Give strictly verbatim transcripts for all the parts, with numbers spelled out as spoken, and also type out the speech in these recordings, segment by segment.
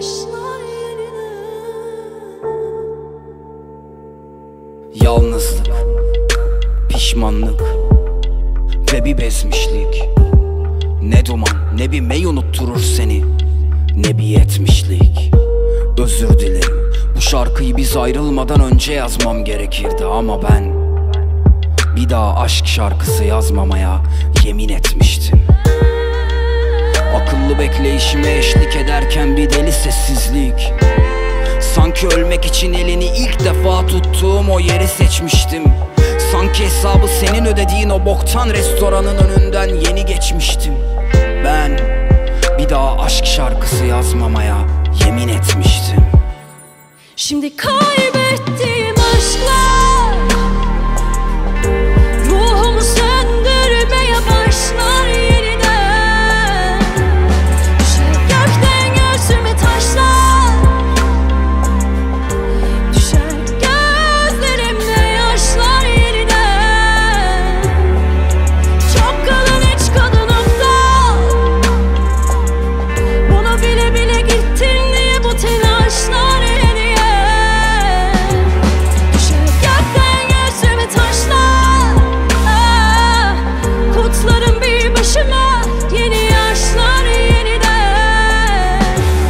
başlar yeniden. Yalnızlık, pişmanlık ve bir bezmişlik. Ne duman ne bir mey unutturur seni, ne bir yetmişlik. Özür dilerim, bu şarkıyı biz ayrılmadan önce yazmam gerekirdi ama ben bir daha aşk şarkısı yazmamaya yemin etmiştim. Akıllı bekleyişime eşlik ederken bir deli sessizlik. Sanki ölmek için elini ilk defa tuttuğum o yeri seçmiştim. Sanki hesabı senin ödediğin o boktan restoranın önünden yeni geçmiştim. Ben bir daha aşk şarkısı yazmamaya yemin etmiştim. Şimdi kaybettiğim aşklar ruhumu söndürmeye başlar yeniden. Düşer gökten gözüme taşlar, düşer gözlerimle yaşlar yeniden. Çok kalın iç kadınımda, bunu bile bile gittin diye bu telaşlar hediye. Düşer gökten gözüme taşlar, ah, kutlarım bir başıma yeni yaşlar yeniden.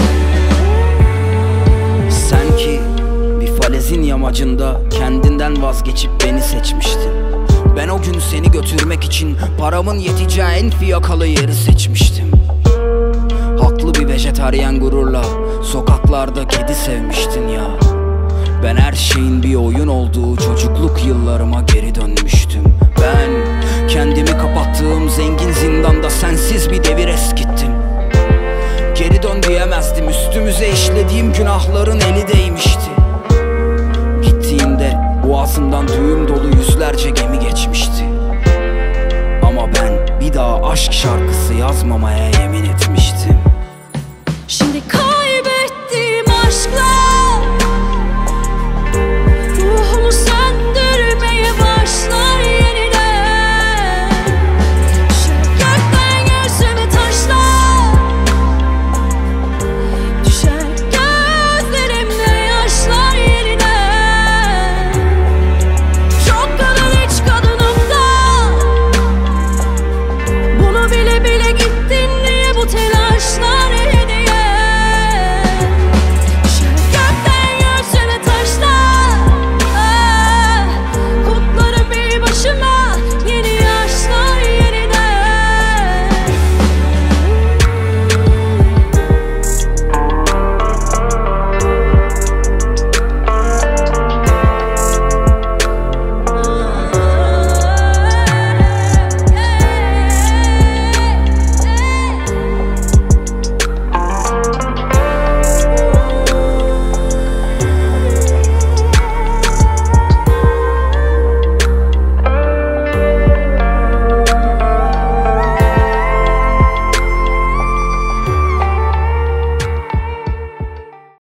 Sen ki bir falezin yamacında kendinden vazgeçip beni seçmiştin. Ben o gün seni götürmek için paramın yeteceği en fiyakalı yeri seçmiştim. Haklı bir vejetaryen gururla sokaklarda kedi sevmiştin ya. Ben her şeyin bir oyun olduğu çocukluk yıllarıma geri dönmüştüm. Ben kendimi kapattığım zengin zindanda sensiz bir devir eskittim. Geri dön diyemezdim, üstümüze işlediğim günahların eli değmişti. Gittiğinde boğazından düğüm dolu yüzlerce gemi geçmişti. Ama ben bir daha aşk şarkısı yazmamaya yemin etmiştim.